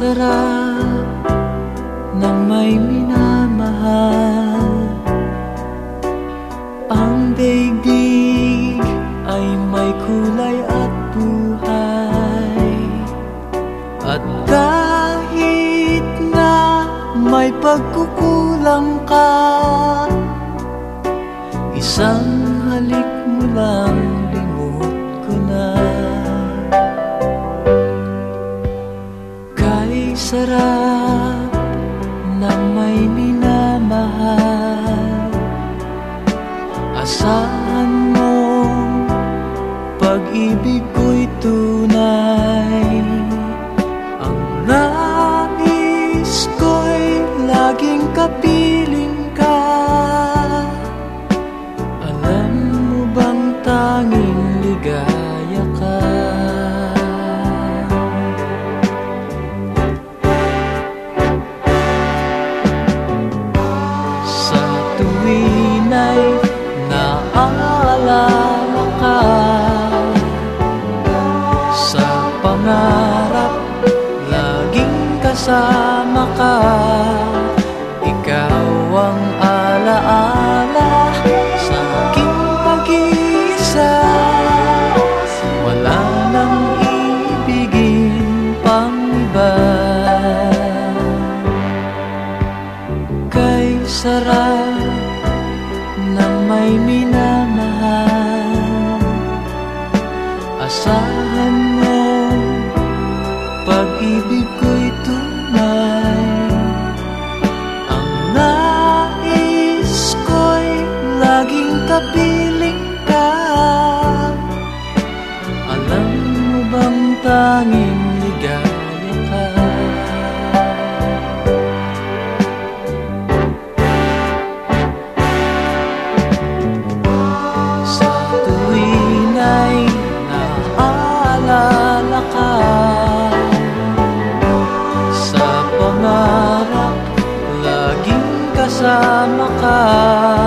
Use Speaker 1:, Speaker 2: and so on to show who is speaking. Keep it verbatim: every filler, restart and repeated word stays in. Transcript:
Speaker 1: sarap ng may minamahal. Ang daigdig ay may kulay at buhay. At kahit na may pagkukulang ka, isang halik mo lang limot ko na. Kay sarap ng may minamahal, asahan mong pag-ibig ko'y tunay. Ang nais ko'y laging kapiling ka. Alam mo bang tanging ligaya ka? Sa tuwin ay naaalala ka, sa pangarap laging kasama ka. Ikaw ang alaala sa aking pag-iisa. Wala nang ibigin pang iba. Kay sarap ng may minamahal, asahan mo pag-ibig ko'y tunay. Ang nais ko'y laging kapiling ka. Alam mo bang tanging ligaya ka? Sa tuwin ay naaalala ka, sa pangarap laging kasama ka.